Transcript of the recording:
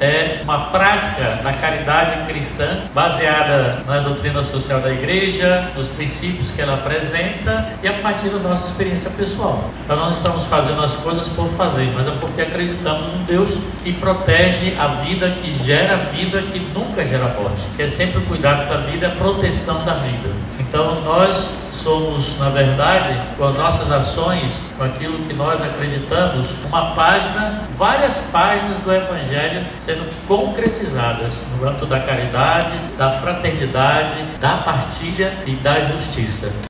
é uma prática da caridade cristã baseada na doutrina social da igreja, nos princípios que ela apresenta e a partir da nossa experiência pessoal. Então não estamos fazendo as coisas por fazer, mas é porque acreditamos num Deus que protege a vida, que gera vida, que nunca gera morte, que é sempre o cuidado da vida, a proteção da vida. Então nós somos, na verdade, com as nossas ações, com aquilo que nós acreditamos, uma página, várias páginas do Evangelho sendo concretizadas no âmbito da caridade, da fraternidade, da partilha e da justiça.